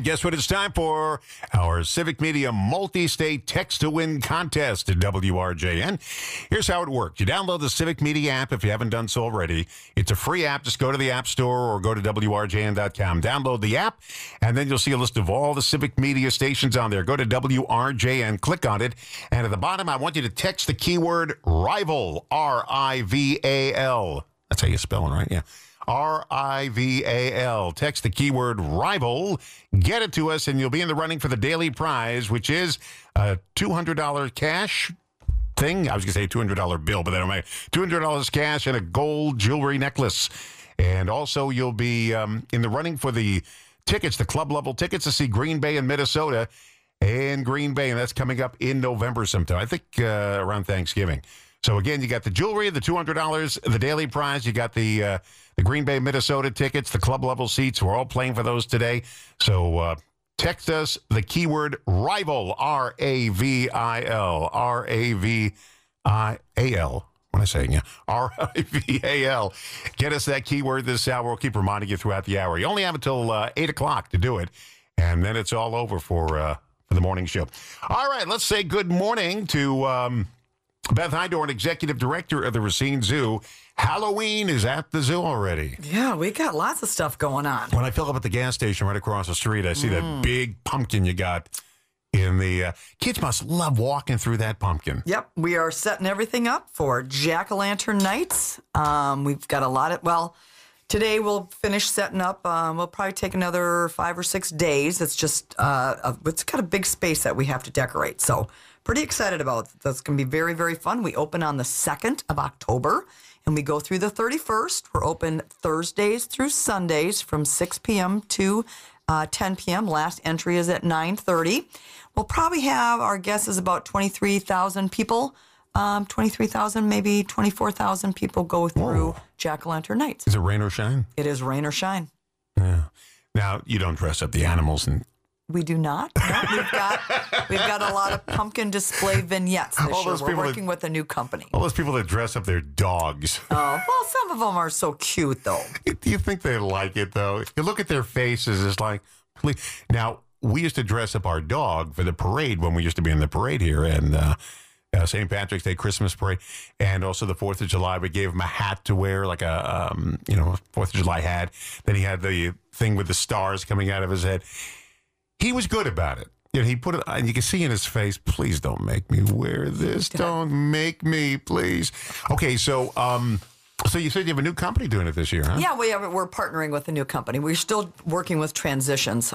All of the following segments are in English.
guess what it's time for? Our Civic Media Multi-State Text-to-Win contest at WRJN. Here's how it works. You download the Civic Media app if you haven't done so already. It's a free app. Just go to the App Store or go to WRJN.com. Download the app, and then you'll see a list of all the Civic Media stations on there. Go to WRJN, click on it, and at the bottom, I want you to text the keyword RIVAL, R-I-V-A-L. That's how you spell it, right? Yeah. RIVAL. Text the keyword RIVAL. Get it to us, and you'll be in the running for the daily prize, which is a $200 cash thing. I was going to say $200 bill, but that don't matter. $200 cash and a gold jewelry necklace. And also, you'll be in the running for the tickets, the club-level tickets to see Green Bay and Minnesota and Green Bay, and that's coming up in November sometime. I think around Thanksgiving. So, again, you got the jewelry, the $200, the daily prize. You got the Green Bay, Minnesota tickets, the club-level seats. We're all playing for those today. So text us the keyword RIVAL, R-A-V-I-L, R-A-V-I-A-L. What am I saying? Yeah, R-I-V-A-L. Get us that keyword this hour. We'll keep reminding you throughout the hour. You only have until 8 o'clock to do it, and then it's all over for the morning show. All right, let's say good morning to Beth Hydorn, Executive Director of the Racine Zoo. Halloween is at the zoo already. Yeah, we got lots of stuff going on. When I fill up at the gas station right across the street, I see that big pumpkin you got in the... kids must love walking through that pumpkin. Yep, we are setting everything up for Jack-o'-lantern nights. We've got a lot of... Well, today we'll finish setting up. We'll probably take another 5 or 6 days. It's just... it's got a big space that we have to decorate, so... Pretty excited about it. That's going to be very, very fun. We open on the 2nd of October, and we go through the 31st. We're open Thursdays through Sundays from 6 p.m. to 10 p.m. Last entry is at 9:30. We'll probably have, our guess is about 23,000 people, 23,000, maybe 24,000 people go through Jack-o'-lantern nights. Is it rain or shine? It is rain or shine. Yeah. Now, you don't dress up the animals and... We do not. No, we've got a lot of pumpkin display vignettes this year. We're working with a new company. All those people that dress up their dogs. Oh, well, some of them are so cute, though. Do you think they like it, though? You look at their faces, it's like, please. Now, we used to dress up our dog for the parade when we used to be in the parade here, and St. Patrick's Day, Christmas parade, and also the 4th of July. We gave him a hat to wear, like a 4th of July hat. Then he had the thing with the stars coming out of his head. He was good about it. You know, he put it, and you can see in his face, please don't make me wear this. Don't make me, please. Okay, so you said you have a new company doing it this year, huh? Yeah, we're partnering with a new company. We're still working with traditions,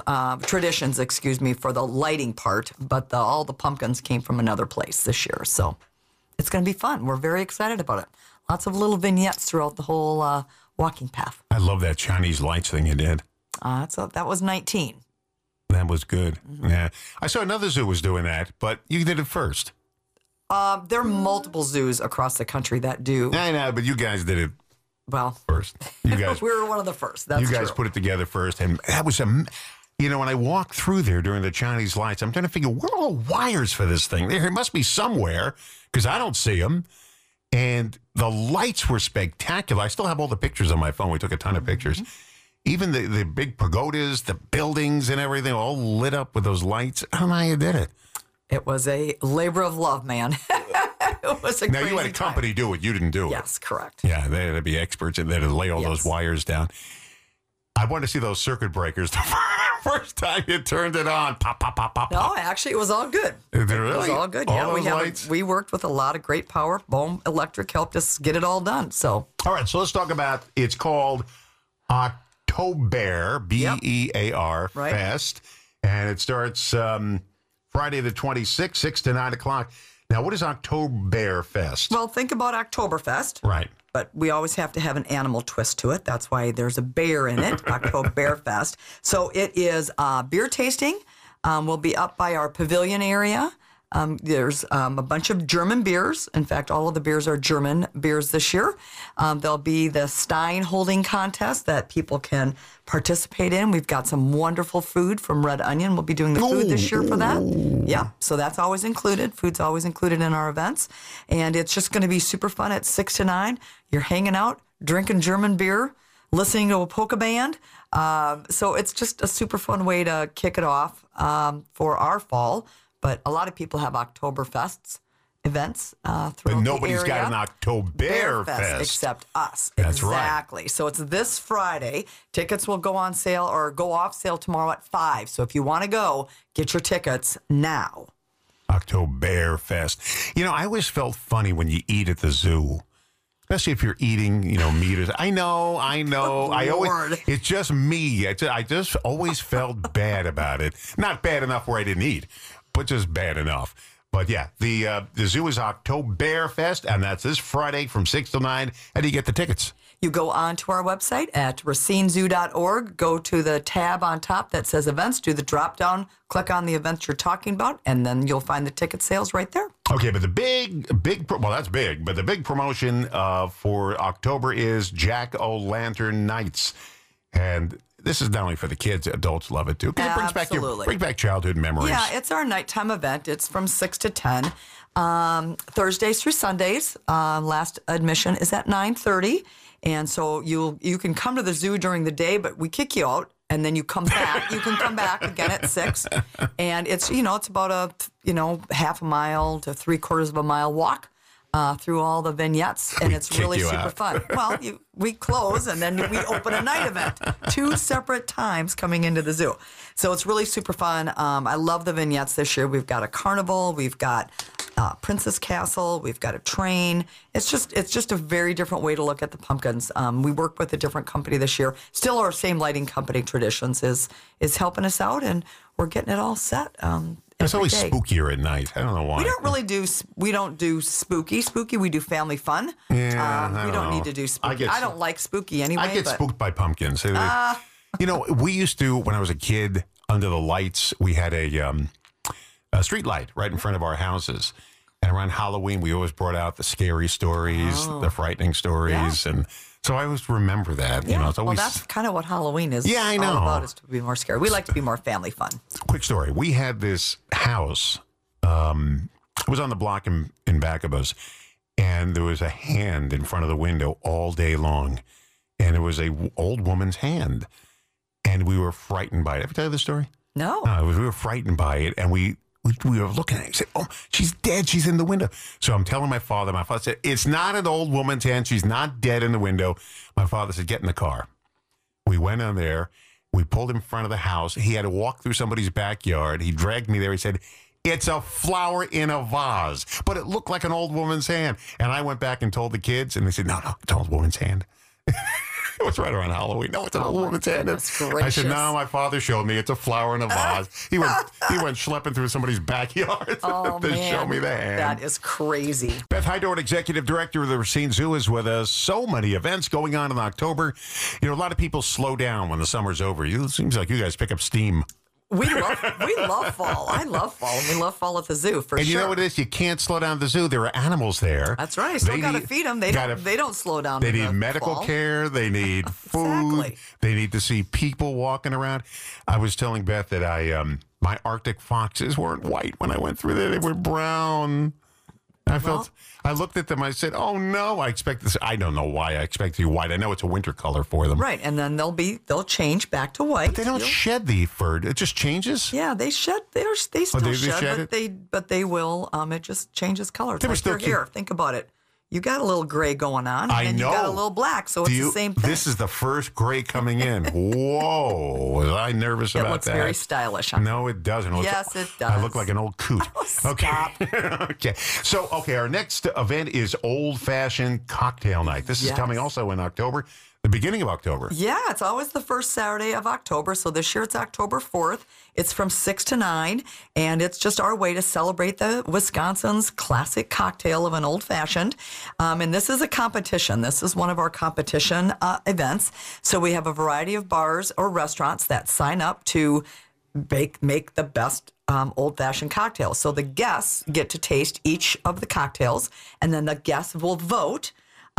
for the lighting part, but all the pumpkins came from another place this year. So it's going to be fun. We're very excited about it. Lots of little vignettes throughout the whole walking path. I love that Chinese lights thing you did. That was 19. That was good. Mm-hmm. Yeah. I saw another zoo was doing that, but you did it first. There are multiple zoos across the country that do. I know, but you guys did it first. You guys, we were one of the first. That's true. You guys true. put it together first, and that was when I walked through there during the Chinese lights, I'm trying to figure, where are all the wires for this thing? There must be somewhere, because I don't see them. And the lights were spectacular. I still have all the pictures on my phone. We took a ton of pictures. Even the big pagodas, the buildings and everything all lit up with those lights. I don't know how you did it. It was a labor of love, man. It was a Now, you had a company do it. You didn't do it. Yes, correct. Yeah, they had to be experts and they had to lay all those wires down. I wanted to see those circuit breakers the first time you turned it on. Pop, pop, pop, pop, pop. No, actually, it was all good. Really? It was all good. All those lights? We worked with a lot of great power. Bohm Electric helped us get it all done. So, all right, so let's talk about, it's called October, B-E-A-R, Fest. And it starts Friday the 26th, 6 to 9 o'clock. Now, what is October Fest? Well, think about Oktoberfest. Right. But we always have to have an animal twist to it. That's why there's a bear in it, Oktoberfest. So it is beer tasting. We'll be up by our pavilion area. There's a bunch of German beers. In fact, all of the beers are German beers this year. There'll be the Stein holding contest that people can participate in. We've got some wonderful food from Red Onion. We'll be doing the food this year for that. Yeah, so that's always included. Food's always included in our events. And it's just going to be super fun at 6 to 9. You're hanging out, drinking German beer. listening to a polka band. So it's just a super fun way to kick it off for our fall. But a lot of people have Oktoberfests events throughout But the nobody's area. got an Oktoberfest. Except us. That's right. Exactly. So it's this Friday. Tickets will go on sale or go off sale tomorrow at 5. So if you want to go, get your tickets now. Oktoberfest. You know, I always felt funny when you eat at the zoo. Especially if you're eating, meat. I know. Lord. It's just me. I just always felt bad about it. Not bad enough where I didn't eat, but just bad enough. But yeah, the zoo is Oktoberfest, and that's this Friday from 6 till 9. How do you get the tickets? You go on to our website at racinezoo.org, go to the tab on top that says events, do the drop down, click on the events you're talking about, and then you'll find the ticket sales right there. Okay, but the big, well, that's big, but the big promotion for October is Jack-O-Lantern Nights. And this is not only for the kids, adults love it too. 'Cause it brings back childhood memories. Yeah, it's our nighttime event. It's from 6 to 10. Thursdays through Sundays. Last admission is at 9:30. And so you can come to the zoo during the day, but we kick you out. And then you come back. You can come back again at 6. And it's about a, half a mile to 3/4 of a mile walk through all the vignettes. And it's really super fun. Well, we close and then we open a night event. 2 separate times coming into the zoo. So it's really super fun. I love the vignettes this year. We've got a carnival. We've got Princess Castle. We've got a train. It's just a very different way to look at the pumpkins. We work with a different company this year. Still our same lighting company, Traditions, is helping us out, and we're getting it all set. It's always spookier at night. I don't know why. We don't do spooky. Spooky, we do family fun. Yeah, we don't need to do spooky. I don't like spooky anyway. I get spooked by pumpkins. We used to, when I was a kid, under the lights, we had a street light right in front of our houses. And around Halloween, we always brought out the scary stories, the frightening stories. Yeah. And so I always remember that. Yeah. It's always... Well, that's kind of what Halloween is I know. all about, is to be more scary. We like to be more family fun. Quick story. We had this house. It was on the block in back of us. And there was a hand in front of the window all day long. And it was a old woman's hand. And we were frightened by it. Ever tell you the story? No. We were frightened by it. And we were looking at it and said, "Oh, she's dead. She's in the window." So I'm telling my father. My father said, "It's not an old woman's hand. She's not dead in the window." My father said, "Get in the car." We went on there. We pulled in front of the house. He had to walk through somebody's backyard. He dragged me there. He said, "It's a flower in a vase." But it looked like an old woman's hand. And I went back and told the kids, and they said, no, it's an old woman's hand. It was right around Halloween. No, it's an old woman's hand. I said, "No, my father showed me. It's a flower in a vase." He went schlepping through somebody's backyard to show me the hand. That is crazy. Beth Hydort, Executive Director of the Racine Zoo, is with us. So many events going on in October. A lot of people slow down when the summer's over. It seems like you guys pick up steam. We love fall. I love fall. And we love fall at the zoo, for sure. And you know what it is? You can't slow down at the zoo. There are animals there. That's right. Still got to feed them. They don't slow down. They need medical care. They need food. Exactly. They need to see people walking around. I was telling Beth that my Arctic foxes weren't white when I went through there. They were brown. I looked at them. I said, "Oh no! I expect this. I don't know why I expect to be white. I know it's a winter color for them, right? And then they'll change back to white. But they don't shed the fur. It just changes. Yeah, they shed. They still shed, but they will. It just changes color. It's like your hair. Think about it. You got a little gray going on, and you got a little black, so it's the same thing. This is the first gray coming in. Whoa! Was I nervous about that? It looks very stylish. No, it doesn't. Yes, it does. I look like an old coot. Oh, stop. Okay. So, our next event is Old Fashioned Cocktail Night. This is coming also in October. The beginning of October. Yeah, it's always the first Saturday of October. So this year it's October 4th. It's from 6 to 9. And it's just our way to celebrate the Wisconsin's classic cocktail of an old fashioned. And this is a competition. This is one of our competition events. So we have a variety of bars or restaurants that sign up to make the best old fashioned cocktails. So the guests get to taste each of the cocktails, and then the guests will vote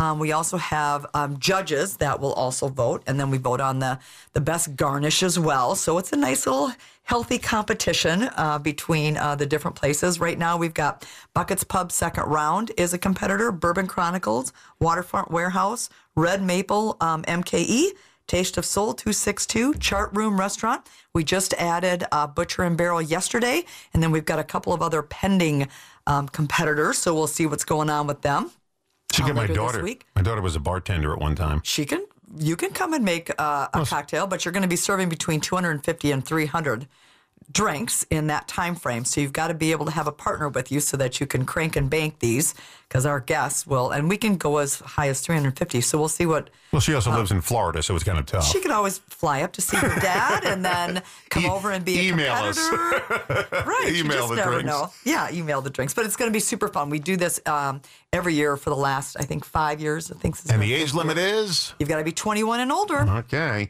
We also have judges that will also vote, and then we vote on the best garnish as well. So it's a nice little healthy competition between the different places. Right now, we've got Buckets Pub second round is a competitor, Bourbon Chronicles, Waterfront Warehouse, Red Maple MKE, Taste of Soul 262, Chart Room Restaurant. We just added Butcher and Barrel yesterday, and then we've got a couple of other pending competitors, so we'll see what's going on with them. She got my later this daughter. week. My daughter was a bartender at one time. You can come and make a cocktail, but you're going to be serving between 250 and 300 drinks in that time frame. So you've got to be able to have a partner with you so that you can crank and bank these, because our guests will, and we can go as high as 350. So we'll see what. Well, she also lives in Florida, so it's kind of tough. She could always fly up to see her dad and then come over and be a email competitor. Right. Email you just the never drinks. know. Yeah, email the drinks. But it's going to be super fun. We do this every year for the last, I think, 5 years. I think. And the age limit is? You've got to be 21 and older. Okay.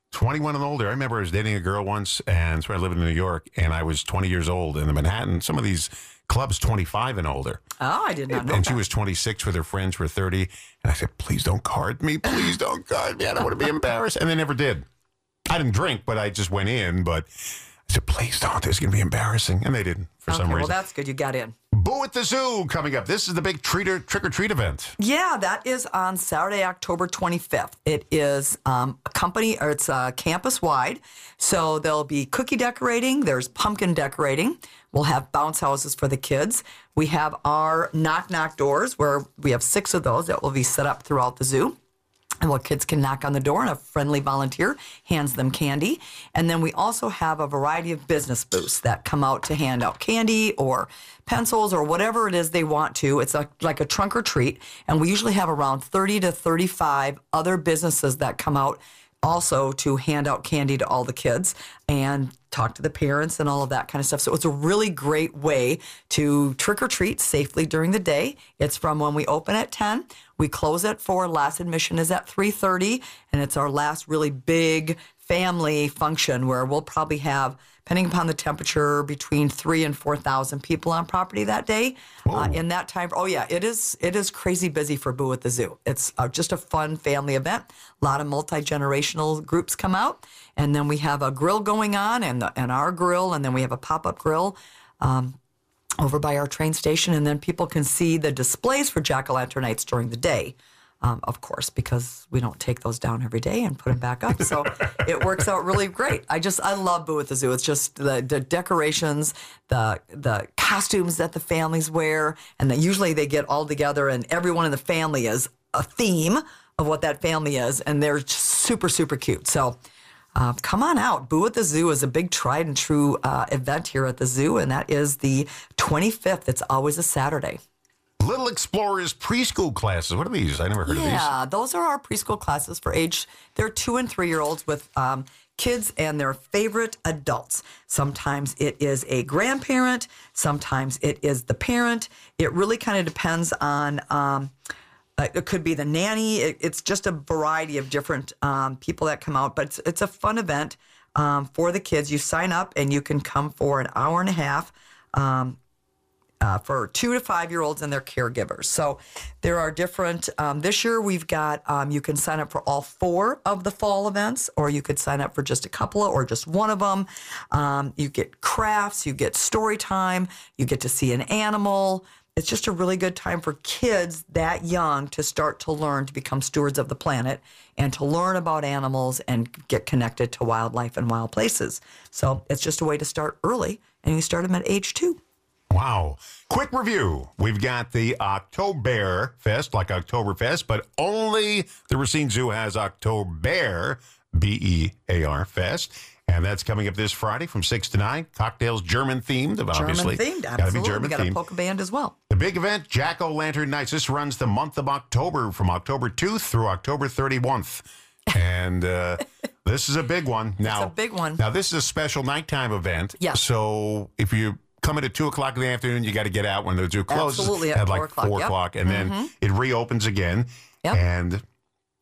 21 and older. I remember I was dating a girl once, and so I lived in New York, and I was 20 years old. And in Manhattan, some of these clubs, 25 and older. Oh, I did not know And that. she was 26 with her friends who were 30. And I said, please don't card me. Please don't card me. I don't want to be embarrassed. And they never did. I didn't drink, but I just went in. But I said, please don't. This is going to be embarrassing. And they didn't for some Well, reason. that's good. You got in. Boo at the Zoo coming up. This is the big trick-or-treat event. Yeah, that is on Saturday, October 25th. It is a company, or it's campus-wide. So there'll be cookie decorating. There's pumpkin decorating. We'll have bounce houses for the kids. We have our knock-knock doors, where we have 6 of those that will be set up throughout the zoo. And well, kids can knock on the door and a friendly volunteer hands them candy. And then we also have a variety of business booths that come out to hand out candy or pencils or whatever it is they want to. It's like a trunk or treat. And we usually have around 30 to 35 other businesses that come out also to hand out candy to all the kids and talk to the parents and all of that kind of stuff. So it's a really great way to trick or treat safely during the day. It's from when we open at 10, we close at 4, last admission is at 3:30, and it's our last really big family function where we'll probably have, depending upon the temperature, between 3,000 and 4,000 people on property that day. In that time, oh yeah, it is crazy busy for Boo at the Zoo. It's just a fun family event. A lot of multi-generational groups come out, and then we have a grill going on, and our grill, and then we have a pop-up grill over by our train station, and then people can see the displays for jack-o'-lanternites during the day. Of course, because we don't take those down every day and put them back up. So it works out really great. I love Boo at the Zoo. It's just the decorations, the costumes that the families wear, and then usually they get all together and everyone in the family is a theme of what that family is, and they're just super, super cute. So come on out. Boo at the Zoo is a big tried and true event here at the zoo, and that is the 25th. It's always a Saturday. Little Explorers preschool classes. What are these? I never heard of these. Yeah, those are our preschool classes for they're 2 and 3-year-olds with kids and their favorite adults. Sometimes it is a grandparent. Sometimes it is the parent. It really kind of depends on, it could be the nanny. It's just a variety of different people that come out. But it's a fun event for the kids. You sign up and you can come for an hour and a half. For 2 to 5-year-olds and their caregivers. So there are different, this year we've got, you can sign up for all 4 of the fall events, or you could sign up for just a couple or just one of them. You get crafts, you get story time, you get to see an animal. It's just a really good time for kids that young to start to learn to become stewards of the planet and to learn about animals and get connected to wildlife and wild places. So it's just a way to start early, and you start them at age 2. Wow. Quick review. We've got the October Fest, like Oktoberfest, but only the Racine Zoo has October, B-E-A-R Fest. And that's coming up this Friday from 6 to 9. Cocktails German-themed, obviously. German-themed, Gotta be absolutely. We got a German-themed. polka band as well. The big event, Jack-O-Lantern Nights. This runs the month of October, from October 2nd through October 31st. And this is a big one. Now, It's a big one. Now, this is a special nighttime event. Yes. So if you come in at 2 o'clock in the afternoon, you got to get out when the zoo closes. Absolutely, at at 4 like o'clock, 4 yep. o'clock. And then it reopens again. Yep. And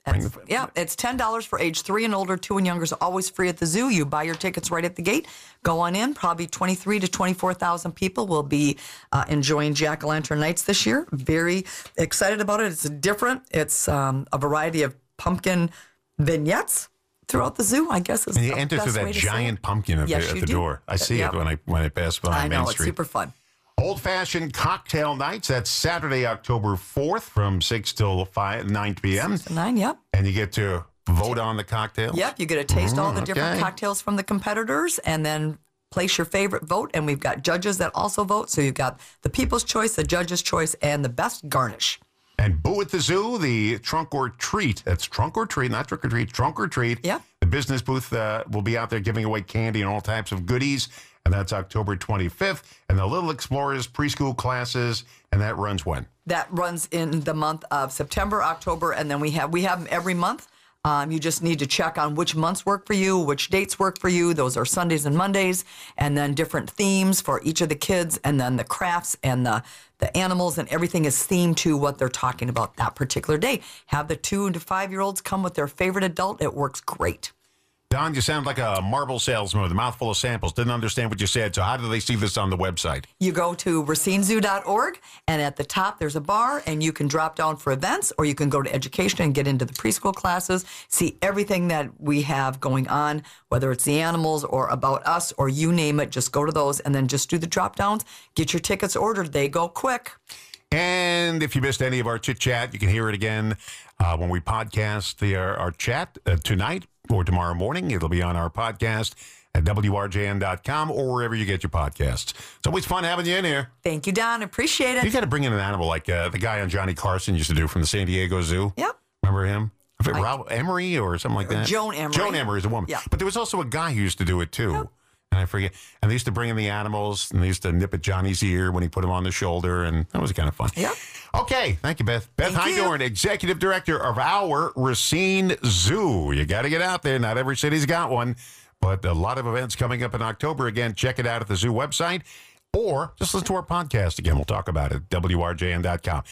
Yeah, it's $10 for age 3 and older. 2 and younger is always free at the zoo. You buy your tickets right at the gate. Go on in. Probably 23 to 24,000 people will be enjoying Jack-o'-lantern Nights this year. Very excited about it. It's different. It's a variety of pumpkin vignettes throughout the zoo, I guess. Is and you the enter best through way that to say giant it. pumpkin at Yes, the you do. door. I see Yep. it when I pass by I Main know, Street. it's super fun. Old-fashioned cocktail nights. That's Saturday, October 4th from 6 till 9 p.m. 9, yep. And you get to vote on the cocktails. Yep, you get to taste all the different okay. cocktails from the competitors and then place your favorite vote. And we've got judges that also vote. So you've got the people's choice, the judge's choice, and the best garnish. And Boo at the Zoo, the Trunk or Treat. That's Trunk or Treat, not Trick or Treat. Trunk or Treat. Yep. The business booth will be out there giving away candy and all types of goodies. And that's October 25th. And the Little Explorers preschool classes. And that runs when? That runs in the month of September, October, and then we have them every month. You just need to check on which months work for you, which dates work for you. Those are Sundays and Mondays, and then different themes for each of the kids, and then the crafts and the animals and everything is themed to what they're talking about that particular day. Have the 2 to 5-year-olds come with their favorite adult. It works great. Don, you sound like a marble salesman with a mouthful of samples. Didn't understand what you said. So how do they see this on the website? You go to racinezoo.org, and at the top there's a bar, and you can drop down for events, or you can go to education and get into the preschool classes, see everything that we have going on, whether it's the animals or about us or you name it. Just go to those and then just do the drop downs. Get your tickets ordered. They go quick. And if you missed any of our chit chat, you can hear it again when we podcast our chat tonight or tomorrow morning. It'll be on our podcast at WRJN.com or wherever you get your podcasts. It's always fun having you in here. Thank you, Don. Appreciate You it. got to bring in an animal like the guy on Johnny Carson used to do from the San Diego Zoo. Yep. Remember him? Rob Emery or something like that? Joan Emery. Joan Emery is a woman. Yeah. But there was also a guy who used to do it too. Yep. And I forget. And they used to bring in the animals, and they used to nip at Johnny's ear when he put him on the shoulder, and that was kind of fun. Yep. Okay. Thank you, Beth. Beth Thank you. Hydorn, Executive Director of our Racine Zoo. You got to get out there. Not every city's got one, but a lot of events coming up in October. Again, check it out at the zoo website, or just listen to our podcast again. We'll talk about it at WRJN.com.